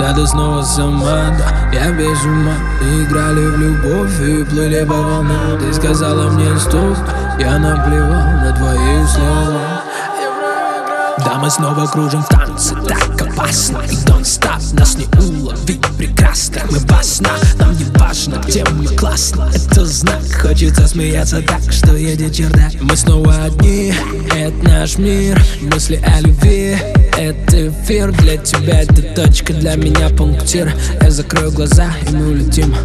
когда ты снова сама, да, я без ума. Играли в любовь и плыли по волнам. Ты сказала мне стоп, я наплевал на твои слова. Да, мы снова кружим в танце, так опасно. И don't stop, нас не уловить прекрасно. Мы басна, нам не важно, где мы классно. Это знак, хочется смеяться так, что едет чердак. Мы снова одни, это наш мир. Мысли о любви, это эфир. Для тебя это точка, для меня пунктир. Я закрою глаза и мы улетим.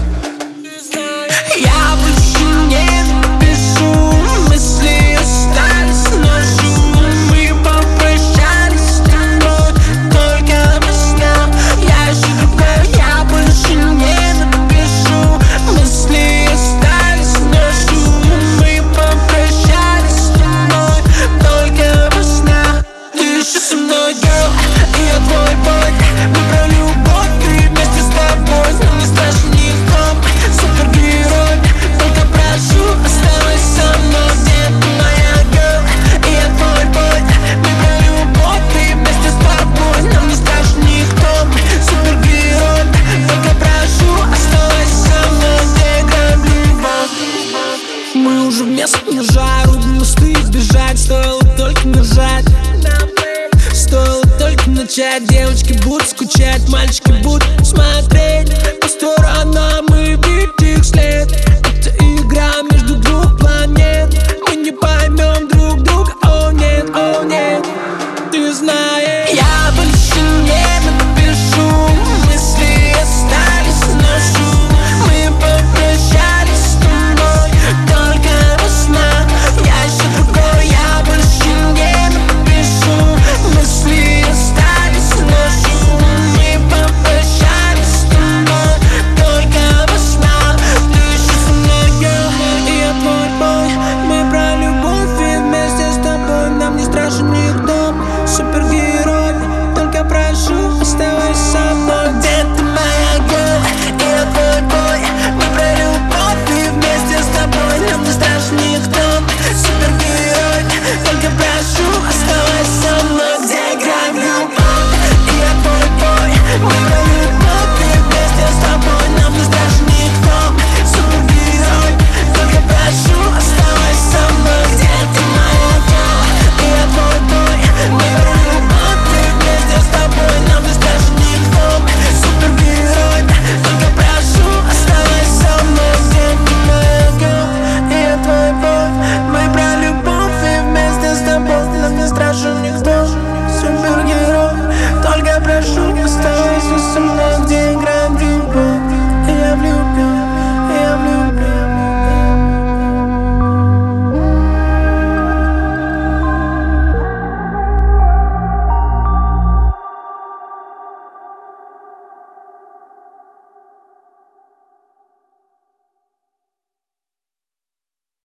Я больше не напишу, мысли остались ночью. Мы попрощались с тобой, только во снах. Я ищу другой, я больше не напишу, мысли остались ночью. Мы попрощались с тобой, только во снах. Ты еще со мной, girl, и я твой бой. Мы про любовь, ты вместе с тобой. Нам не страшен никто, супергерой. Только прошу, оставайся со мной, где ты моя girl, и я твой бой. Мы про любовь, ты вместе с тобой. Нам не страшен никто, супергерой. Только прошу, оставайся со мной, где играем любовь. Мы уже вместе не жару, мосты избежать. Стоило только нажать, стоило только начать. Девочки будут скучать, мальчики будут смотреть по сторонам.